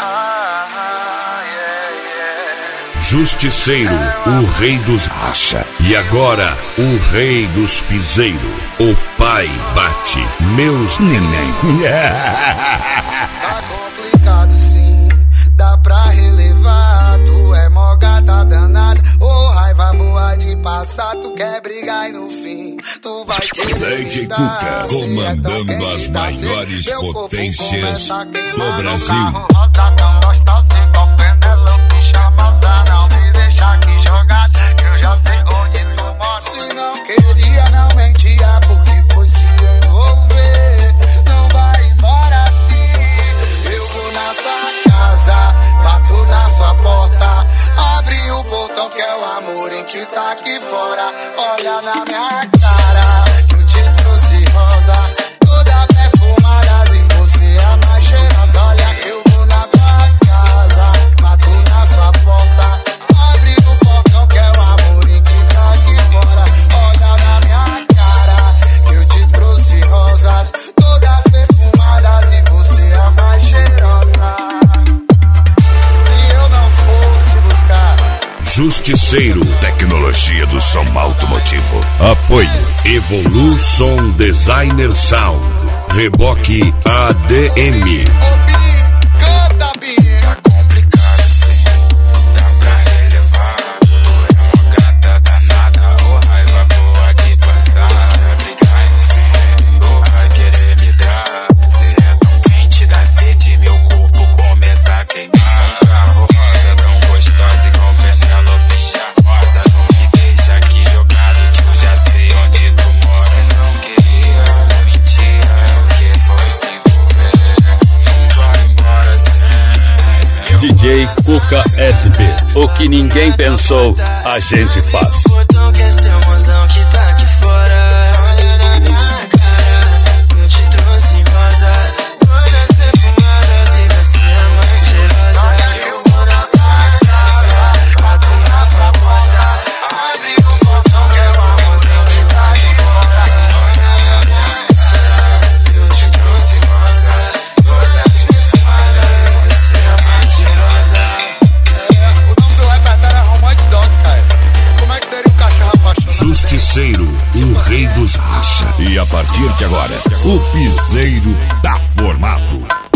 Justiceiro, o rei dos racha. E agora, o rei dos piseiros. O pai bate, meus neném. Tá complicado sim, dá pra relevar. Tu é mó gata danada, ô raiva boa de passar. Tu quer brigar e no fim tu vai querer DJ Cuca, comandando as maiores potências do Brasil. Se não queria, não mentia, porque foi se envolver. Não vai embora assim. Eu vou na sua casa, bato na sua porta. Abre o portão que é o amor em que tá aqui fora. Olha na minha cara, que eu te trouxe rosas, toda perfumada, e você é a mais cheirosa. Olha que eu vou na tua casa, bato na sua porta. Abre o portão que é o amor em que tá aqui fora. Olha na minha cara, que eu te trouxe rosas, todas perfumadas, e você é a mais cheirosa. Se eu não for te buscar, Justiceiro, tecnologia do som automotivo. Apoio Evolution Designer Sound. Reboque ADM. canta bem. Tá complicado assim, dá pra relevar. Tu é uma gata danada, ô raiva boa de passar. Brigar no fim, ou vai querer me dar. Cê é tão quente, dá sede, meu corpo começa a queimar. Um carro rosa tão gostosa igual Penélope charmosa. Não me deixa aqui jogado que eu já sei onde tu mora. Cê não queria, não mentia, porque foi se envolver. Não vai embora sem. DJ Cuca SP. O que ninguém pensou, a gente faz. O botão que é seu mozão que tá aqui fora. Olha na minha cara, eu te trouxe rosas, todas perfumadas, e você é mais cheirosa. Eu vou na sua casa, bato na sua porta. Abre o botão que é seu mozão que tá aqui fora. Olha na minha cara, eu te trouxe rosas, todas perfumadas, e você é mais cheirosa. O nome do repertório é Romance Dog, cara. Como é que seria um cachorro apaixonado? Justiceiro, o rei dos racha. E a partir de agora, o piseiro tá formado.